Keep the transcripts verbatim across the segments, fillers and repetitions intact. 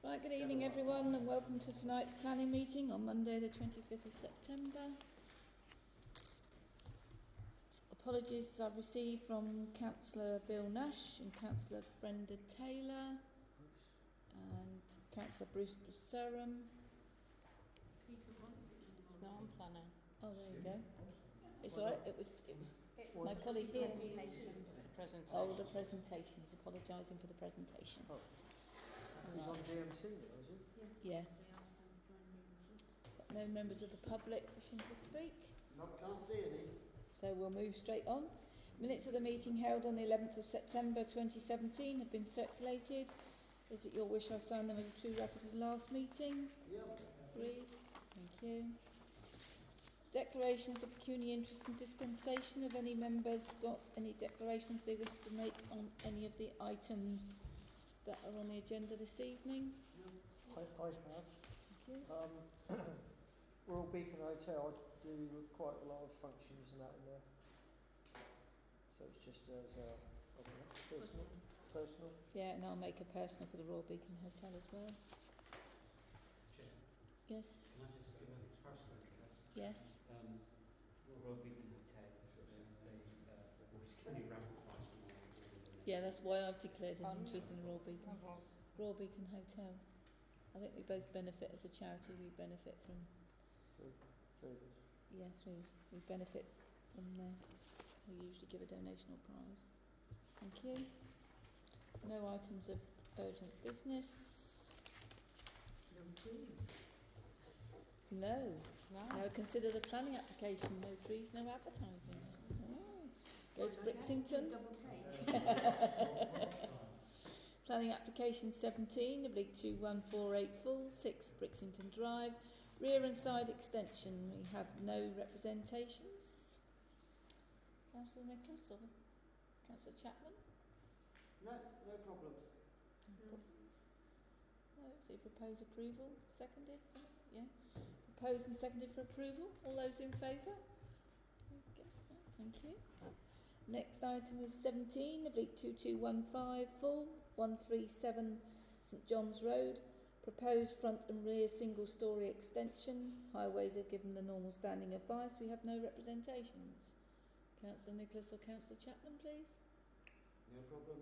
Right, good evening everyone and welcome to tonight's planning meeting on Monday the twenty-fifth of September. Apologies I've received from Councillor Bill Nash and Councillor Brenda Taylor and Councillor Bruce de Surham. It's not on planning. Oh, there you go. It's all right, it was, it was my colleague here. It's the presentation. Oh, the presentation. He's apologising for the presentation. Oh. It was on D M C, was it? Yeah. Got no members of the public wishing to speak. No, can't see any. So we'll move straight on. Minutes of the meeting held on the eleventh of September twenty seventeen have been circulated. Is it your wish I sign them as a true record of the last meeting? Yeah. Agreed. Thank you. Declarations of pecuniary interest and dispensation. Have any members got any declarations they wish to make on any of the items that are on the agenda this evening? I, I have. Thank you. Um, Royal Beacon Hotel, I do quite a lot of functions and that in there. So it's just as a I don't know, personal. Personal. Yeah, and I'll make a personal for the Royal Beacon Hotel as well. Chair, Yes. can I just give an personal address? Yes. Um, Royal Beacon Hotel, they uh, always give me raffle prize for my Yeah, that's why I've declared an Oh, interest in Royal Beacon. Oh, Royal Beacon Hotel. I think we both benefit as a charity. We benefit from. Very, very good. Yes, we we benefit from. Uh, we usually give a donation or prize. Thank you. No items of urgent business. no trees. No. No. Now consider the planning application. No trees, no advertising. Oh. Go to Brixington. Planning application seventeen, oblique two one four eight full, six Brixington Drive, rear and side extension. We have no representations. Councillor Nicholas or Councillor Chapman? No, no problems. No problems. No, so you propose approval, seconded? Yeah. Proposed and seconded for approval. All those in favour? Okay. Thank you. Next item is seventeen, oblique two two one five full, one three seven St John's Road. Proposed front and rear single storey extension. Highways are given the normal standing advice. We have no representations. Councillor Nicholas or Councillor Chapman, please. No problem.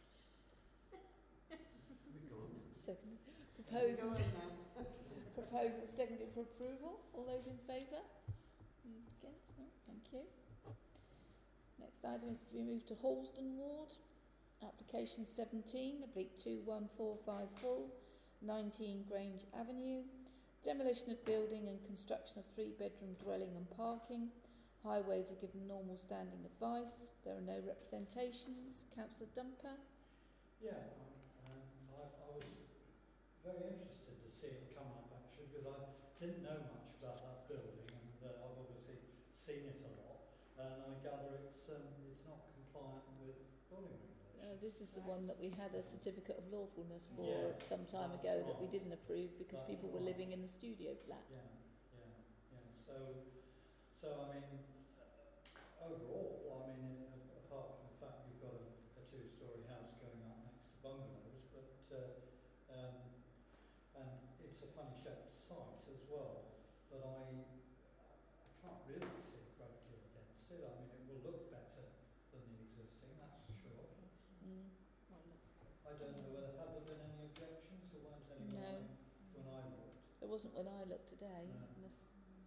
We go on. Second. Proposed and, proposed and seconded for approval. All those in favour? Against? No. Thank you. Next item is to be moved to Halsden Ward. Application seventeen, oblique two one four five full, nineteen Grange Avenue. Demolition of building and construction of three bedroom dwelling and parking. Highways are given normal standing advice. There are no representations. Councillor Dumper. Yeah, um, um, I, I was very interested to see it come up actually because I didn't know much about that building and uh, I've obviously seen it a lot and I gather it's um, it's not compliant with building regulations. Uh, this is the one that we had a certificate of lawfulness for Yeah, some time that's ago that we right. didn't approve because That's people were right. living in the studio flat. Yeah, yeah, yeah. So, so I mean, uh, overall, I mean, uh, apart from the fact you've got a, a two-storey house going up next to bungalows, but uh, um, and it's a funny shaped site as well. But I, I can't really see a great deal against it. I mean, it will look better than the existing, that's for sure. Mm. I don't know whether have there been any objections. There weren't any No. when I looked. There wasn't when I looked today. No. Unless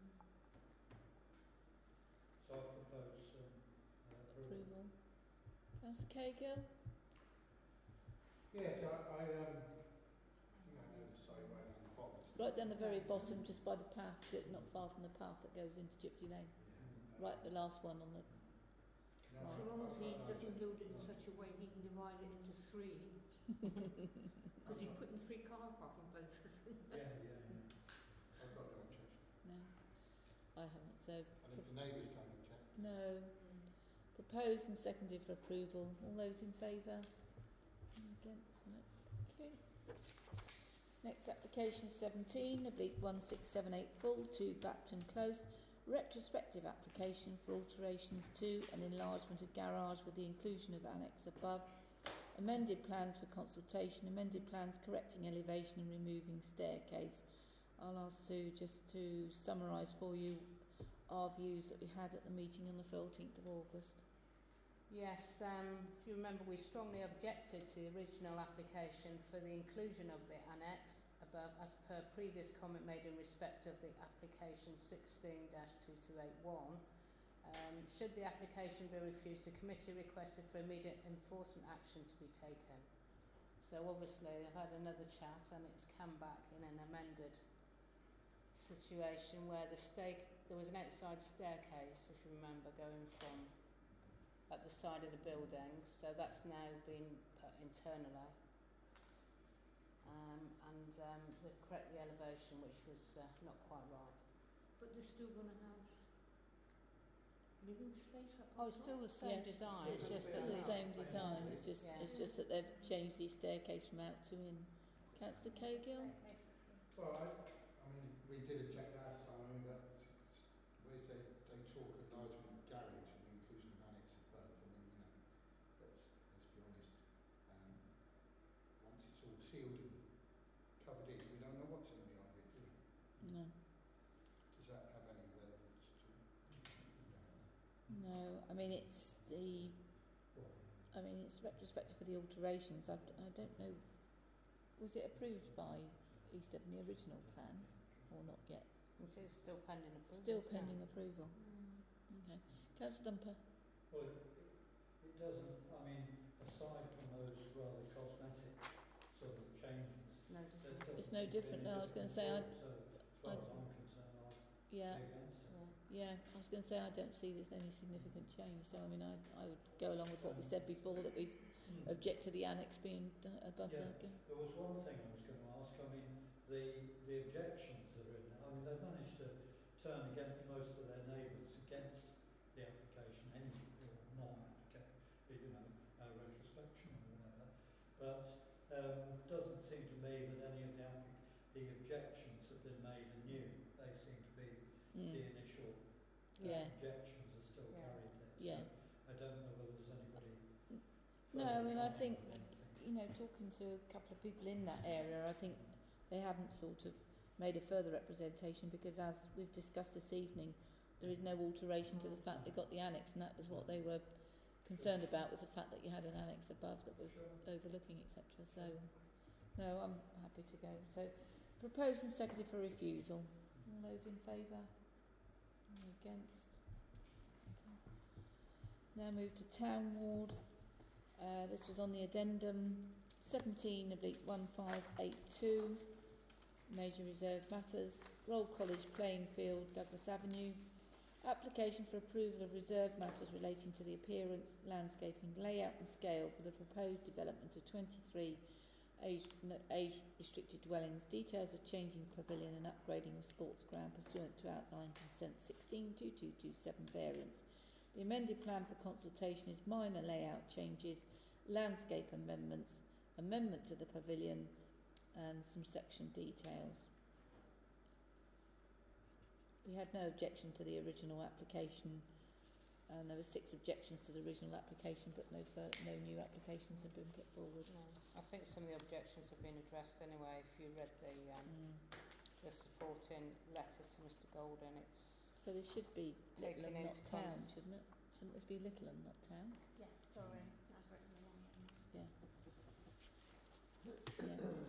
So I propose um, uh, approval. approval. Councillor Cahill? Yes, I, I, um, I think I know the site right down the bottom. Right down the very bottom, just by the path, that- not far from the path that goes into Gypsy Lane. Right, the last one on the. No, So long as he I- I- doesn't build it in such a way he can divide it into three. Because he's putting three car parking places in. Yeah, yeah, yeah. I've got no objection. No, I haven't. So And if the neighbours can object, no. Proposed and seconded for approval. All those in favour? Against? No. Thank you. Next application seventeen, oblique one six seven eight full, to Bapton Close. Retrospective application for alterations to an enlargement of garage with the inclusion of annex above amended plans for consultation, amended plans correcting elevation and removing staircase. I'll ask Sue just to summarise for you our views that we had at the meeting on the fourteenth of August. Yes, um, if you remember, we strongly objected to the original application for the inclusion of the annex above, as per previous comment made in respect of the application sixteen dash two two eight one. Um, should the application be refused, the committee requested for immediate enforcement action to be taken. So obviously they've had another chat and it's come back in an amended situation where the stake, there was an outside staircase, if you remember, going from at the side of the building, so that's now been put internally. Um, and um, they've corrected the elevation, which was uh, not quite right. But they're still going to have living space up Oh, on it's top? still the same Yes, design, it's it's just still that the it's same design. It's just Yeah. it's just that they've changed the staircase from out to in. Councillor Cahill? Well, I, I mean, we did object last time, I mean, that, whereas they, they talk enlargement garage and the inclusion of annex of both, I mean, you know, let's, let's be honest, um, once it's all sealed and covered in, we don't know what's in behind it, do we? No. Does that have any relevance at all? No, I mean it's the. I mean it's retrospective for the alterations. I, I don't know. Was it approved by East Devon, the original plan, or not yet? It is still pending approval. Still isn't it? pending approval. Okay. Councillor Dumper. Well, it, it doesn't, I mean, aside from those rather cosmetic sort of changes, No there different. doesn't It's no seem to be different. any No, I was going to say I. difference at all. So, as far I- as I'm concerned, I'll Yeah. be against it. Yeah. Yeah, I was going to say I don't see there's any significant change. So I mean I I would go along with what we said before, that we Mm. object to the annex being uh, above Yeah. the. There was one thing I was going to ask. I mean, the the objections that are in there. I mean, they've managed to turn against most of their neighbours against the application anyway, or non-application, you know, uh, retrospection or whatever. But um, doesn't seem to me that any of the applic- the objections have been made anew. They seem to be the Mm. initial uh, Yeah. objections are still Yeah. carried there. Yeah. So I don't know whether there's anybody. No, I further mean I comment think. or anything. You know, talking to a couple of people in that area, I think they haven't sort of made a further representation because, as we've discussed this evening, there is no alteration to the fact they got the annex, and that was what they were concerned about, was the fact that you had an annex above that was overlooking, et cetera. So, no, I'm happy to go. So, proposed and seconded for refusal. All those in favour? Any against? Okay. Now move to Town Ward. Uh, this was on the addendum seventeen oblique one five eight two, major reserve matters, Royal College playing field, Douglas Avenue, application for approval of reserve matters relating to the appearance, landscaping, layout and scale for the proposed development of twenty-three age, no, age restricted dwellings, details of changing pavilion and upgrading of sports ground pursuant to outline consent sixteen two two two seven variance. The amended plan for consultation is minor layout changes, landscape amendments, amendment to the pavilion and some section details. We had no objection to the original application, and there were six objections to the original application, but no fur- no new applications have been put forward. No, I think some of the objections have been addressed anyway. If you read the um, Mm. the supporting letter to Mister Golden, it's So this should be Taken Littleham, not into town, cons- shouldn't it? Shouldn't this be Littleham, not town? Yes, sorry, I've written the wrong one. Yeah. Yeah.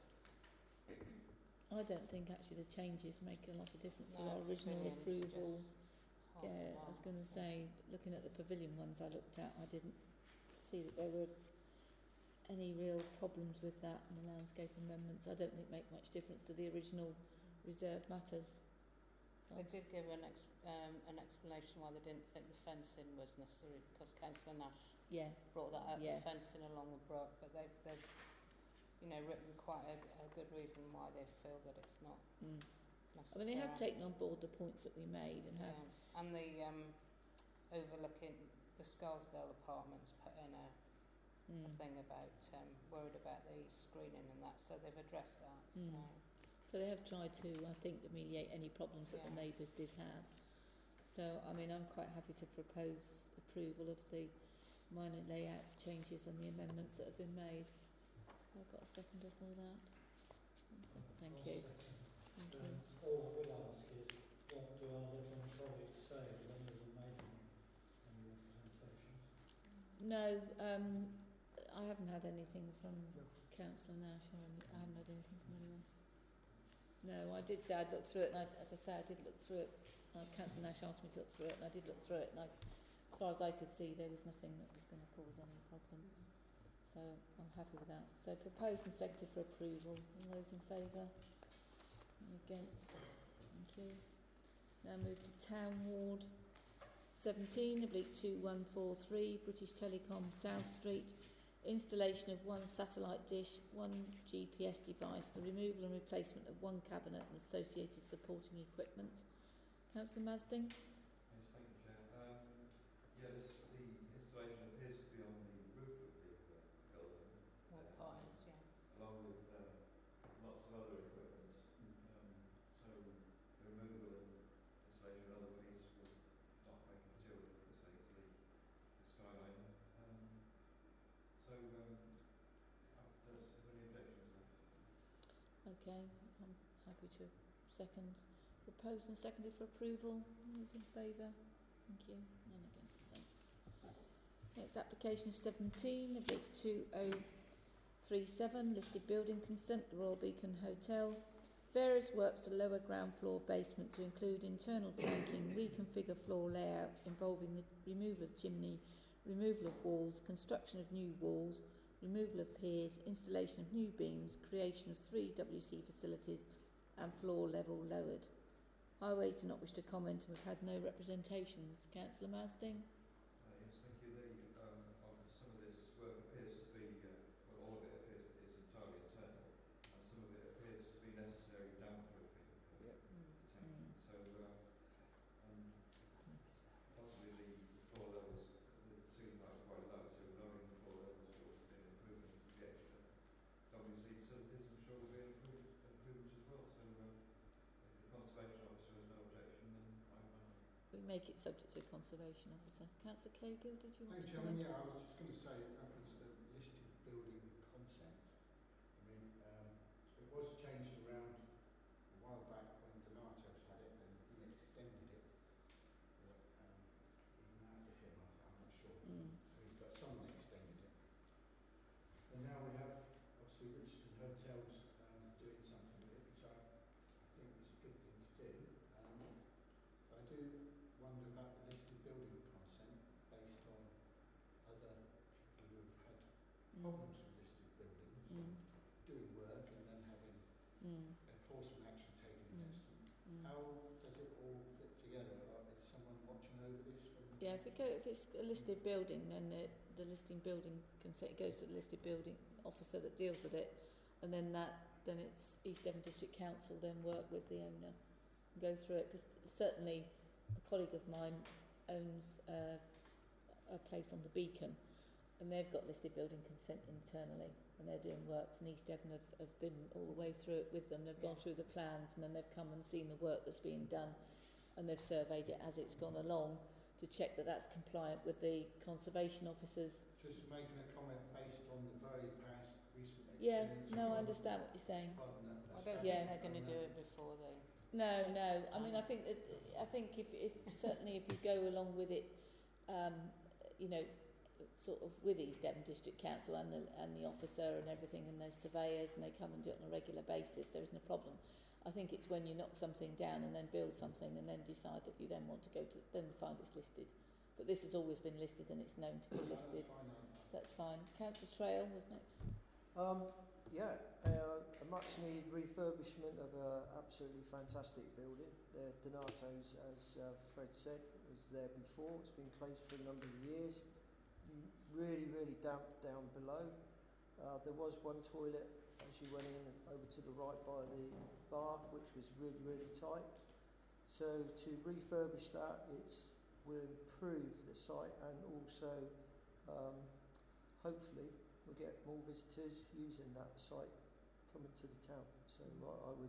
I don't think actually the changes make a lot of difference to no, our original pavilions approval. just half Yeah, a I was mile. going to say, looking at the pavilion ones I looked at, I didn't see that there were any real problems with that, and the landscape amendments I don't think make much difference to the original reserve matters. So, They did give an ex- um, an explanation why they didn't think the fencing was necessary, because Councillor Nash yeah, brought that up, Yeah. the fencing along the brook, but they've, they've you know, written quite a, a good reason why they feel that it's not mm. I necessary. mean they have taken on board the points that we made and have, Yeah. And the um, overlooking the Scarsdale apartments put in a, mm. a thing about um, worried about the screening and that, so they've addressed that. Mm. So So they have tried to, I think, ameliorate any problems that the Yeah. neighbours did have. So, I mean, I'm quite happy to propose approval of the minor layout changes and the amendments that have been made. I've got a second of all that. One second, thank I'll you. second. Thank Um, you. all I will ask is, what do our little colleagues say when they're making any representations? No, um, I haven't had anything from No. Councillor Nash. I haven't, I haven't had anything from anyone. No, I did say I'd look through it, and I, as I say, I did look through it. Uh, Councillor Nash asked me to look through it, and I did look through it, and I, as far as I could see, there was nothing that was going to cause any problem. So I'm happy with that. So proposed and seconded for approval. All those in favour? Any against? Thank you. Now move to Town Ward seventeen, oblique two one four three, British Telecom, South Street. Installation of one satellite dish, one G P S device, the removal and replacement of one cabinet and associated supporting equipment. Councillor Masding? Yes, thank you, Chair. Um, yeah, this, the installation appears to be on the roof of the uh, building, More piles, yeah. along with uh, lots of other equipment. Um, so the removal and installation of other piece would not make a material difference, say, to the, the skyline. Um, so um, I don't have any objection to that. Okay, I'm happy to second. Proposed and seconded for approval. All those in favour? Thank you. None against. Thanks. Next application is seventeen, oblique two oh three seven, listed building consent, the Royal Beacon Hotel. Various works to lower ground floor basement to include internal tanking, reconfigure floor layout involving the removal of chimney, removal of walls, construction of new walls, removal of piers, installation of new beams, creation of three W C facilities and floor level lowered. Highways do not wish to comment and we've had no representations. Councillor Masding? Uh, yes, thank you. The, um, on some of this work appears to be, uh, well, all of it appears to is entirely internal, and some of it appears to be necessary damp-proofing of Yep. the tanking. So, uh, um, possibly the, the floor levels, the ceiling height is quite low, so lowering the floor levels will be an improvement to the extra W C facilities. I'm sure will be an improvement, improvement as well. So, uh, if the conservation officer has no objection, then I will. We make it subject to Conservation Officer. Councillor Cahill, did you want Thanks, to Chairman. comment? Yeah, I was just going to say, in reference to the listed building concept, I mean, um, it was changed around a while back when Donato's had it, and he extended it. But, um, even after him, I, I'm not sure. Mm. I mean, but someone extended it. And now we have, obviously, Richardson Hotels um, doing something with it, which I, I think is a good thing to do. Um, I do wonder about the listed building consent based on other people who have had problems with listed buildings, Mm. doing work and then having Mm. enforcement action taken Mm. against them. Mm. How does it all fit together? Are- Is someone watching over this? From Yeah, if it go, if it's a listed building, then the the listing building consent goes to the listed building officer that deals with it, and then that then it's East Devon District Council then work with the owner and go through it, because certainly a colleague of mine owns uh, a place on the Beacon, and they've got listed building consent internally, and they're doing works, and East Devon have, have been all the way through it with them. They've gone through the plans, and then they've come and seen the work that's being done, and they've surveyed it as it's gone along to check that that's compliant with the conservation officers. just making a comment based on the very past recent Yeah, experience? no, I of- understand what you're saying. Pardon that, I that's don't just- Yeah. think they're going to do it before they... No, no. I mean, I think that I think if, if certainly if you go along with it, um, you know, sort of with East Devon District Council and the and the officer and everything, and there's surveyors and they come and do it on a regular basis, there isn't a problem. I think it's when you knock something down and then build something and then decide that you then want to go to, then find it's listed. But this has always been listed and it's known to be listed, That's fine, I- so that's fine. Councillor Trail was next. Um, yeah, uh, a much needed refurbishment of an absolutely fantastic building. The Donato's, as uh, Fred said, was there before. It's been closed for a number of years. M- Really, really damp down below. Uh, there was one toilet as you went in over to the right by the bar, which was really, really tight. So to refurbish that, it's will improve the site and also um, hopefully we'll get more visitors using that site coming to the town. So I, I would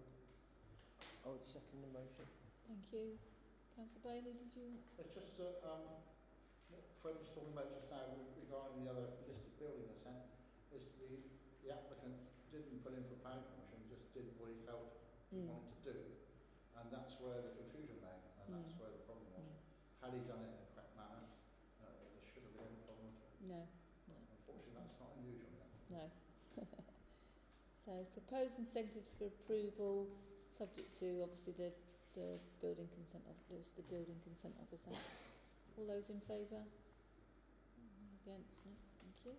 I would second the motion. Thank you. Councillor Bailey, did you? It's just that um, what Fred was talking about just now regarding the other listed building, I said, is the, the applicant didn't put in for planning permission, just did what he felt he Mm. wanted to do. And that's where the confusion lay, and that's Mm. where the problem was. Mm. Had he done it in a correct manner, uh, there shouldn't be any problem at all. No, Unfortunately, that's not unusual. no. So it's proposed and seconded for approval, subject to obviously the, the building consent of the the building consent officer. All those in favour? Against? No. Thank you.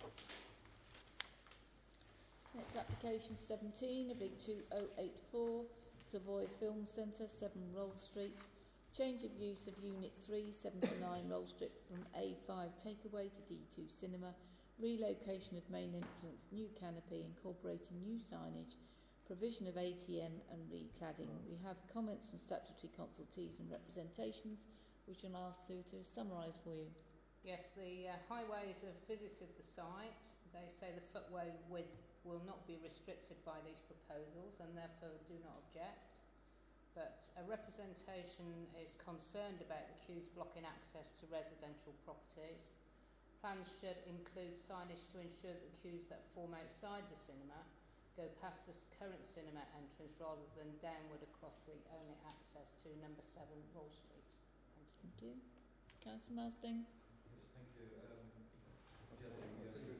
Next application seventeen, oblique two oh eight four, Savoy Film Centre, seven Roll Street. Change of use of Unit three, seventy-nine Roll Street from A five takeaway to D two cinema. Relocation of main entrance, new canopy, incorporating new signage, provision of A T M and recladding. We have comments from statutory consultees and representations, which I'll ask Sue to summarise for you. Yes, the uh, highways have visited the site. They say the footway width will not be restricted by these proposals and therefore do not object. But a representation is concerned about the queues blocking access to residential properties. Plans should include signage to ensure that the queues that form outside the cinema go past the current cinema entrance rather than downward across the only access to number seven Wall Street. Thank you. Thank you. Councillor Marsden? Yes, thank you. Um, yeah, the, uh, th-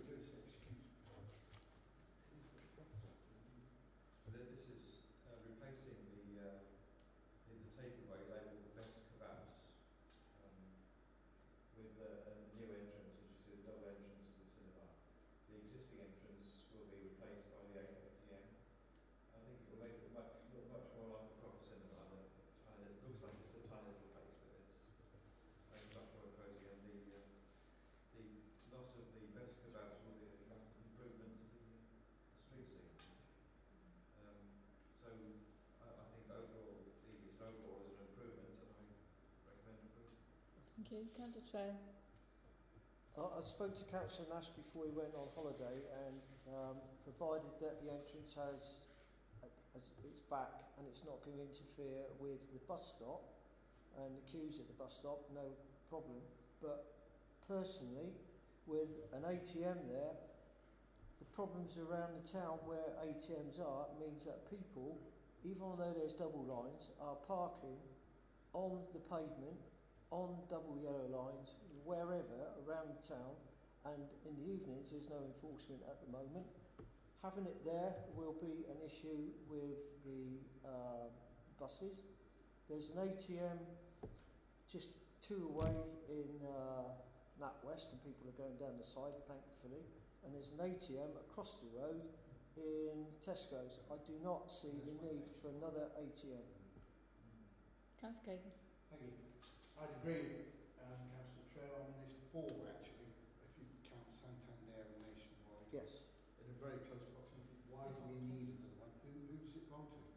this is uh, replacing the, uh, the, the takeaway labelled Best Kebabs um, with uh, a new entrance, which is a double entrance to the cinema. The existing entrance will be replaced by the A T M. I think it will make it much, look much more like a proper cinema. Than a tiny, it looks like it's a tiny little place, but it's uh, much more cosy. And the uh, the loss of the Best Kebabs will be a massive improvement to the, uh, street scene. Um, so I, I think overall, the, it's overall as an improvement, and I recommend approval. Thank you. Councillor Trail? I, I spoke to Councillor Nash before he went on holiday, and um, provided that the entrance has, as it's back and it's not going to interfere with the bus stop and the queues at the bus stop, no problem. But personally, with an A T M there, the problems around the town where A T Ms are means that people, even though there's double lines, are parking on the pavement, on double yellow lines, wherever around the town, and in the evenings there's no enforcement at the moment. Having it there will be an issue with the uh, buses. There's an A T M just two away in uh, NatWest, and people are going down the side, thankfully. And there's an A T M across the road in Tesco's. I do not see the need for another A T M. Councillor Cagan? Thank you. I'd agree with um, Councillor Trail. I mean, there's four actually, if you count Santander and Nationwide. Yes. In a very close proximity. Why do we need another one? Who, who's it belong to?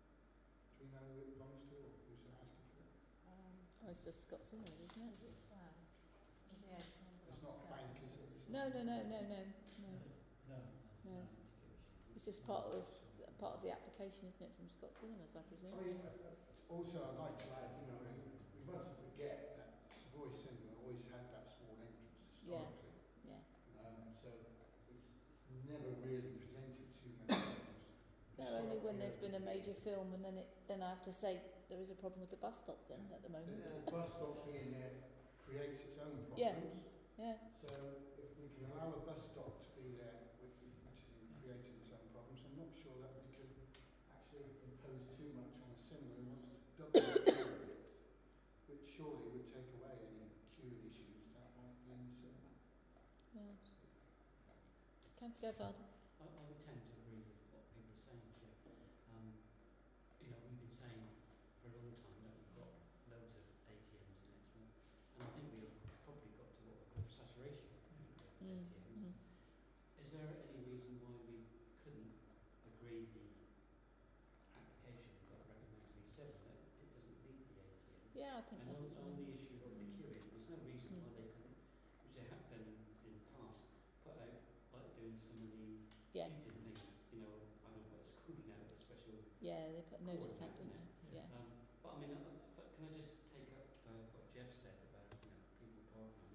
Do we know who it belongs to, or who's asking for it? Um, Oh, it's just Scots Inlet, isn't it? it's, uh, yeah, It's not a bank, is it? It's No, not- no, no, no, no, no. No. No. It's just part of this, part of the application, isn't it, from Scots Cinemas, I I presume? mean, uh, also I'd like to add, you know, we mustn't forget that Savoy Cinema always had that small entrance Yeah. historically. Yeah. Um, so it's, it's never really presented too many problems. No, only when there's been a major film, and then it, then I have to say there is a problem with the bus stop then at the moment. The, the bus stop being there creates its own problems. Yeah. Yeah. So if we can allow a bus stop to be there, which, which is creating its own problems, I'm not sure that we can actually impose too much on a cinema who wants to double its queue width, which surely would take away any queue issues that might be in the cinema. Yeah. Councillor Gazzard? I, I would tend to agree with what people are saying, Chair. Um, you know, we've been saying for a long time that we've got loads of A T Ms in Exmouth, and I think we've probably got to what we call saturation of Mm. A T Ms. Mm. Is there any reason why we couldn't agree the application we've got recommended to be seven, that it doesn't meet the A T M? Yeah, I think And that's... on, on the issue of the queuing, there's no reason Mm. why they couldn't, which they have done in, in the past, put out, like doing some of the Yeah, eating things, you know, I don't know what it's called now, a special. yeah, they put notice Cool, out, don't yeah. they? Yeah. Um, but I mean, uh, but can I just take up uh, what Jeff said about, you know, people parking on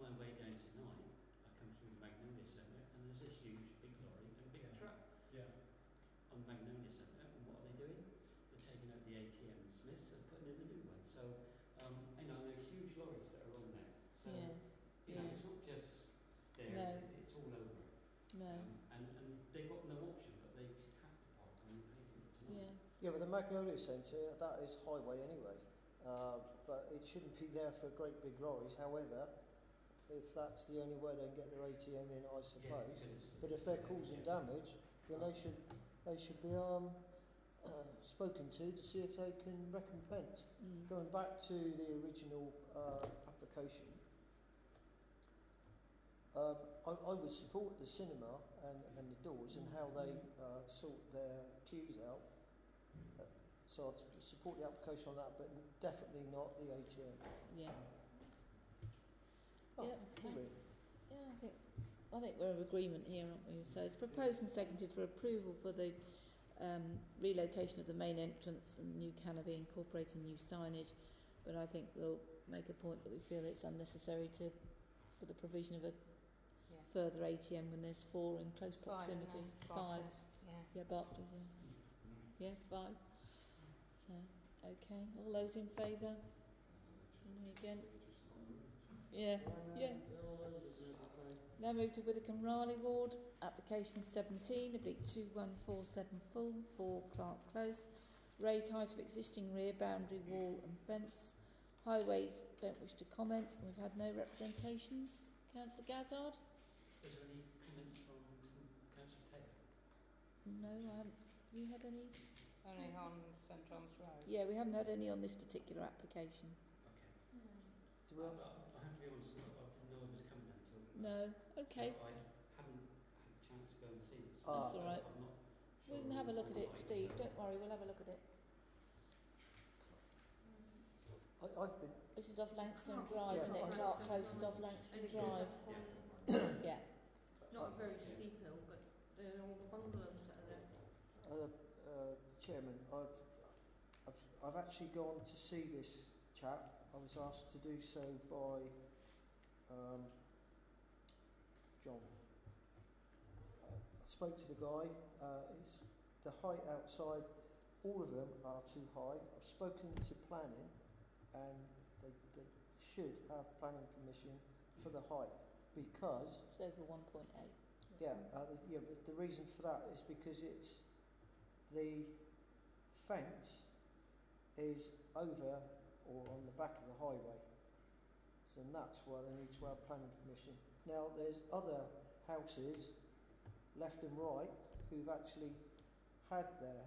my way going tonight, I come through the Magnolia Centre and there's this huge big lorry and a big Yeah. truck Yeah. on Magnolia Centre, and what are they doing? They're taking out the A T M in Smiths and putting in a new one. So, um, you know, there are huge lorries that are on there. So, Yeah. you know, Yeah. it's not just there, No. it's all over. No. Um, and, and they've got no option, but they have to park on the pavement tonight. Yeah. Yeah, but the Magnolia Centre, that is highway anyway. Uh, but it shouldn't be there for great big lorries. However, if that's the only way they can get their A T M in, I suppose. Yeah, because it's- But if they're causing yeah. damage, then they should they should be um, uh, spoken to to see if they can recompense. Mm. Going back to the original uh, application, um, I, I would support the cinema and, and the doors and how they uh, sort their queues out. Uh, so I'd s- support the application on that, but definitely not the A T M. Yeah. Oh, Yeah, not okay. really. Yeah, I think I think we're of agreement here, aren't we? So it's proposed and seconded for approval for the um, relocation of the main entrance and the new canopy, incorporating new signage. But I think we'll make a point that we feel it's unnecessary to for the provision of a Yeah. further A T M when there's four in close Five, and proximity. then Five. Barclays, Yeah. Yeah, Barclays. Yeah. Yeah, five. So okay, all those in favour? Any against? Yeah. Yeah. Now move to Withycombe Raleigh Ward, application seventeen, oblique two one four seven full, four Clark Close. Raised height of existing rear boundary wall and fence. Highways don't wish to comment. We've had no representations. Councillor Gazzard? Is there any comment from, from Councillor Taylor? No, I haven't. Have you had any? Only on St John's Road. Yeah, we haven't had any on this particular application. Okay. Do we I, have- I, I have to be honest, I, I didn't know it was coming until... No. Okay. So I haven't had a chance to go and see this. Ah. That's all right. I'm not We sure can have a look at it, why, Steve. so- Don't worry, we'll have a look at it. I, I've been. This is off Langston Clark- Drive, Yeah, isn't it? I- Clark Close is off Langston And it Drive. goes up Yeah. Not a very steep hill, but there are all the bungalows that are there. Uh, uh, Chairman, I've, I've, I've actually gone to see this chap. I was asked to do so by um, John. Uh, I spoke to the guy. Uh, it's the height outside, all of them are too high. I've spoken to planning, and they, they should have planning permission for the height because. It's over one point eight. Yeah, uh, the- yeah, but the reason for that is because it's the fence is over or on the back of the highway, so that's why they need to have planning permission. Now, there's other houses, left and right, who've actually had their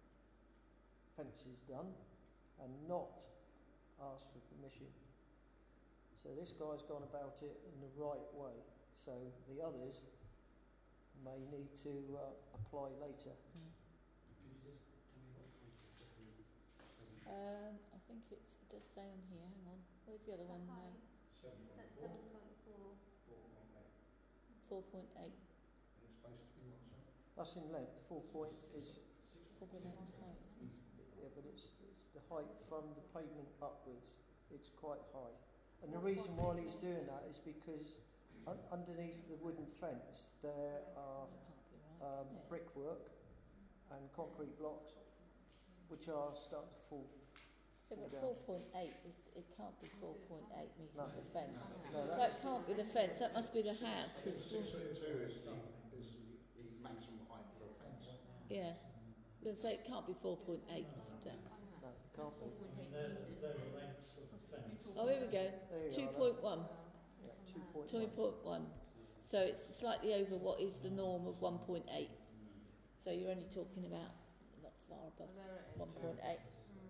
fences done and not asked for permission. So this guy's gone about it in the right way. So the others may need to uh, apply later. Mm. Can you just tell me what Councillor Tiffany doesn't... Um, I think it's, it does say on here, hang on. Where's the other one now? Seven So point four, seven point four. four point eight. four point eight. And it's supposed to be what, sorry? That's in length. Four point is four point eight in height, isn't it? yeah, but it's, it's the height from the pavement upwards. It's quite high, and the reason why he's doing that is because un- underneath the wooden fence there are That can't be right. um, can it? brickwork and concrete blocks, which are starting to fall. Yeah, but fall four down. point eight is, it can't be four point eight metres No. of fence. No, That that's, can't be the fence, that must be the house, because, Six foot two is the, is the maximum height for a fence. yeah. I was going to say it can't be four point eight steps. no, it can't be. four point eight They're, metres. they're the lengths of the fence. Oh, here we go. There you Two are, point one. Yeah, two point Two one. point one. So it's slightly over what is the norm of one point eight. So you're only talking about not far Oh, above there it is. one point eight.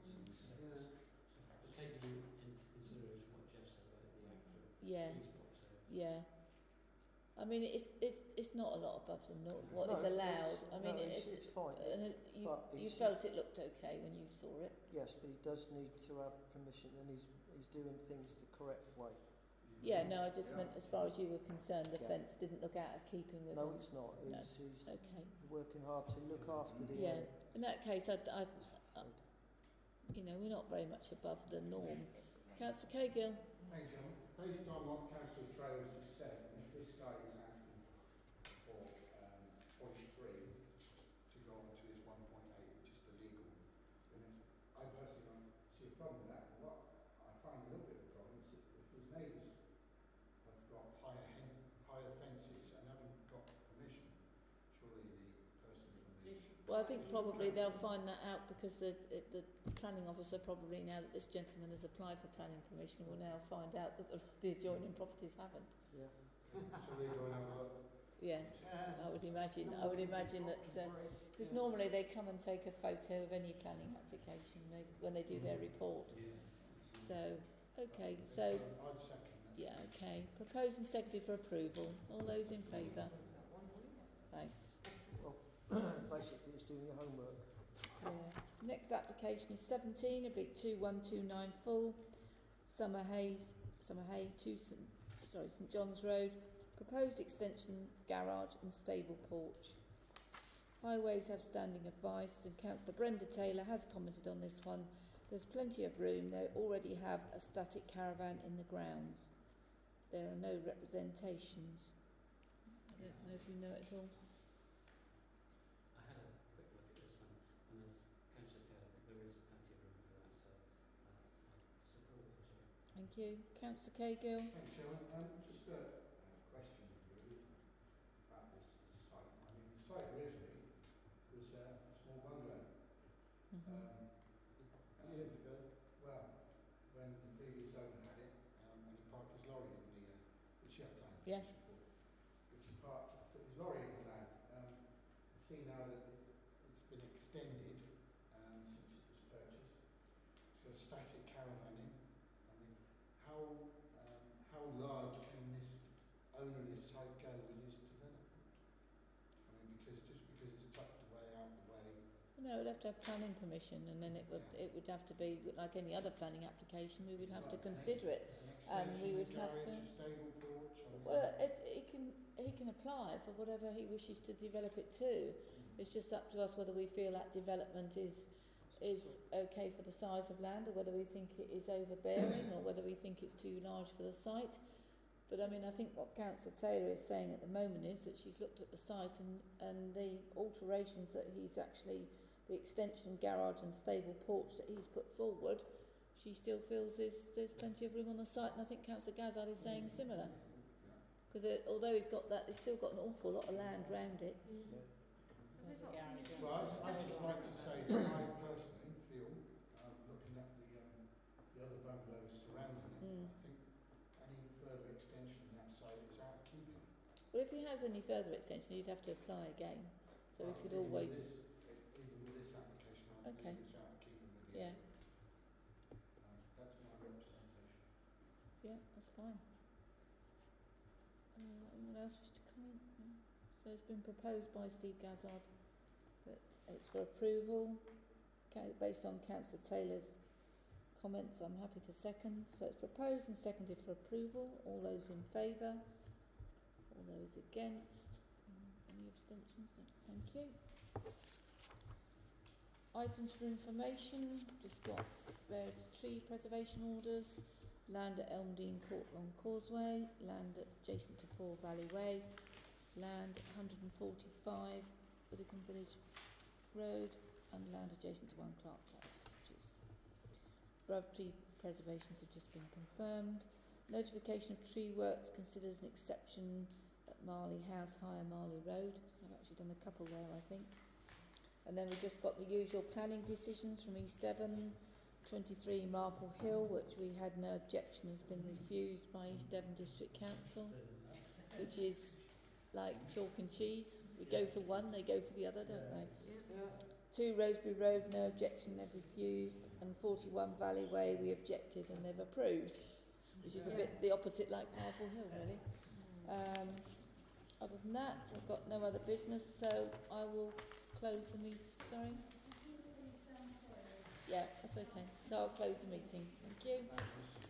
But taking into consideration what Jeff said about the actual Yeah, police box there, yeah. I mean, it's it's it's not a lot above the norm. What is No, allowed? it's- I mean, no, it's, it's, it's fine. and it, you But you it's- felt it looked okay when you saw it. Yes, but he does need to have permission, and he's he's doing things the correct way. Yeah, no, I just meant as far as you were concerned, the Yeah. fence didn't look out of keeping with No, it. it's not. No. He's, he's Okay. working hard to look after the Yeah. area. In that case, I, I, I, you know, we're not very much above the norm. Councillor Cahill. Hey, John. based on what Councillor Trails just said, if this guy is asking for um, point three to go on to his one point eight, which is the legal limit, I personally don't see a problem with that. What I find a little bit of a problem is if his neighbours have got higher hen- higher fences and haven't got permission, surely the person from the Well, I think probably they'll find that out because the, it, the planning officer probably, now that this gentleman has applied for planning permission, will now find out that the, the adjoining properties haven't. Yeah. so they go and have a look. Yeah, I would imagine. I would imagine that because normally they come and take a photo of any planning application they, when they do their report. So, okay, so I'd second that. yeah, okay. Proposed and seconded for approval. All those in favour? Thanks. Basically, it's doing your homework. Yeah. Next application is seventeen, a big two one two nine full, Summer Hayes, Summer Hay, two St, sorry, St John's Road. Proposed extension, garage and stable porch. Highways have standing advice, and Councillor Brenda Taylor has commented on this one. There's plenty of room. They already have a static caravan in the grounds. There are no representations. I don't know if you know it at all. I had a quick look at this one, and as Councillor Taylor, there is plenty of room for that, so uh, I support the chair. Thank you. Councillor Cahill. Thanks, Chairman. Um, just a uh, question really about this site. I mean, the site originally was uh, a small bungalow. Mm-hmm. Um, years ago. Well, when the previous owner had it, um, and he parked his lorry in the, uh, which he had planned Yeah. for, which he parked, put his lorry in his land. Um, I see now that it, it's been extended um, since it was purchased. It's got a static caravan in. I mean, how um, how large can this owner of this site go with this development? I mean, because just because it's tucked away out the way. No, it would have to have planning permission, and then it would it would have to be like any other planning application. We would have to consider it, and we would have to. Well, it, it can he can apply for whatever he wishes to develop it to. It's just up to us whether we feel that development is is okay for the size of land, or whether we think it is overbearing, or whether we think it's too large for the site. But I mean, I think what Councillor Taylor is saying at the moment is that she's looked at the site and and the alterations that he's actually. The extension, garage and stable porch that he's put forward, she still feels there's, there's plenty of room on the site, and I think Councillor Gazard is saying similar. Because although he's got that, he's still got an awful lot of land round it. Yeah. Well, I'd just like to say that I personally feel, um, looking at the, um, the other bungalows surrounding it, Mm. I think any further extension on that site is out of keeping. Well, if he has any further extension, he'd have to apply again. So Well, we could even with always... This, even with this application, I Okay. believe it's out of keeping with the Yeah, Um, that's my representation. yeah, that's fine. Uh, anyone else wish to comment? No? So it's been proposed by Steve Gazard that it's for approval. Ca- Based on Councillor Taylor's comments, I'm happy to second. So it's proposed and seconded for approval. All those in favour? All those against? Mm, Any abstentions? No. Thank you. Items for information, just got various tree preservation orders, land at Elmdene Court Long Causeway, land adjacent to Four Valley Way, land one hundred forty-five Widdicombe Village Road, and land adjacent to One Clark Place, which is above tree preservations have just been confirmed. Notification of tree works considered as an exception at Marley House, Higher Marley Road. I've actually done a couple there, I think. And then we've just got the usual planning decisions from East Devon, twenty-three Marple Hill, which we had no objection, has been refused by East Devon District Council, which is like chalk and cheese. We go for one, they go for the other, don't they? Two Rosebery Road, no objection, they've refused. And forty-one Valley Way, we objected and they've approved, which is a bit the opposite like Marple Hill, really. Um, other than that, I've got no other business, so I will close the meeting. Sorry? Yeah, that's okay. So I'll close the meeting. Thank you.